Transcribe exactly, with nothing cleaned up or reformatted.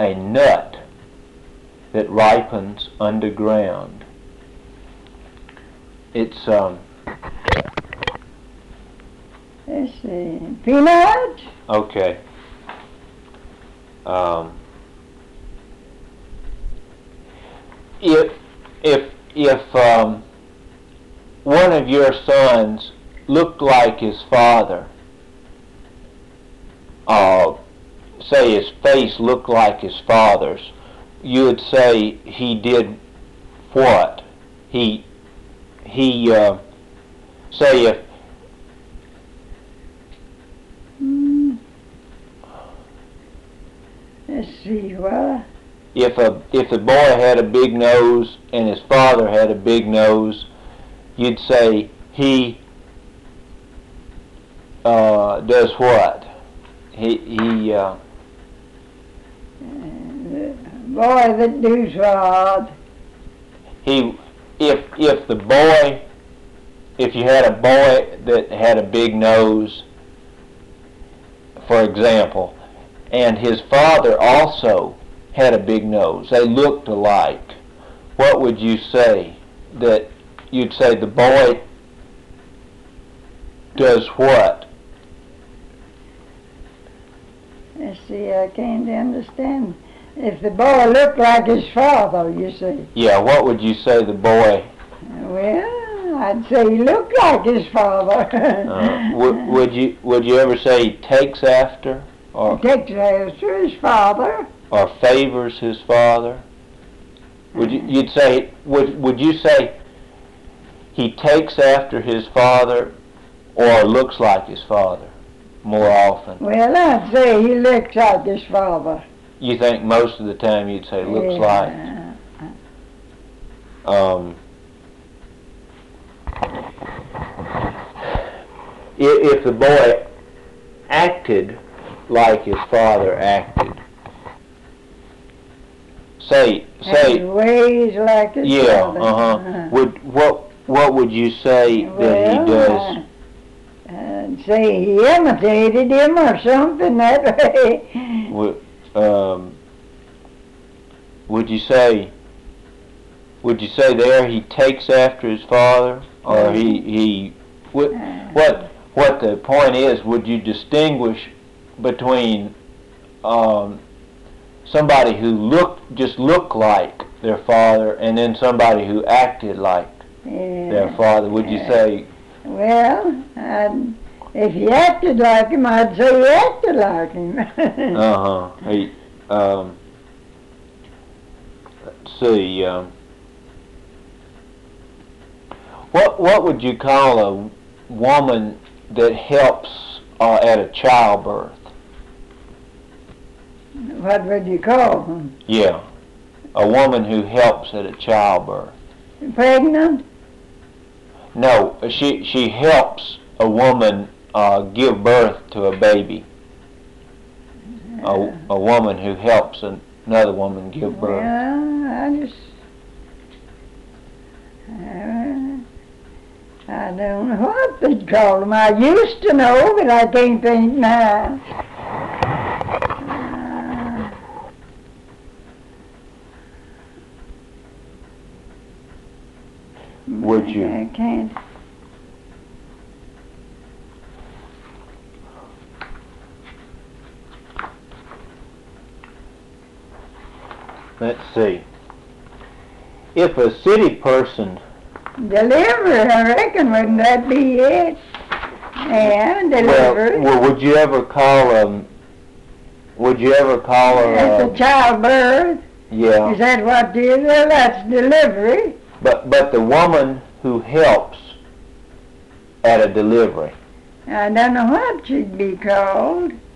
a nut that ripens underground? It's um. Let's see, peanut. Okay. Um. If if if um, one of your sons looked like his father, uh, say his face looked like his father's, you would say he did what? He he uh, say if Hmm. Let's see, well. if a if the boy had a big nose and his father had a big nose, you'd say he uh, does what? He he. Uh, Boy that does what? he if if the boy if you had a boy that had a big nose, for example, and his father also had a big nose, they looked alike, what would you say? That you'd say the boy does what? Let's see, I can't understand. If the boy looked like his father, you see. Yeah, what would you say the boy? Well, I'd say he looked like his father. uh, would, would you would you ever say he takes after, or he takes after his father, or favors his father? Would you you'd say would would you say he takes after his father, or looks like his father more often? Well, I'd say he looks like his father. You think most of the time you'd say looks yeah. like. Um, if the boy acted like his father acted, say say and ways like his yeah, father. uh-huh. uh-huh. Would what what would you say well, that he does? Uh, I'd say he imitated him or something that way. Would um, would you say would you say there he takes after his father, or he he what what what the point is? Would you distinguish between um, somebody who looked just looked like their father and then somebody who acted like yeah. their father? Would you say? Well, I'd, if he acted like him, I'd say he acted like him. uh huh. He um. Let's see. Um, what what would you call a woman that helps uh, at a childbirth? What would you call him? Yeah, a woman who helps at a childbirth. Pregnant? No, she she helps a woman uh, give birth to a baby. A a woman who helps another woman give birth. Well, I just uh, I don't know what they'd call them. I used to know, but I can't think now. Uh, Would you? I can't. Let's see. If a city person Delivery, I reckon, wouldn't that be it? Yeah, delivery. well, well, would you ever call um? Would you ever call her? That's Uh, a childbirth. yeah. Is that what it is? Well, that's delivery. But but the woman who helps at a delivery. I don't know what she'd be called.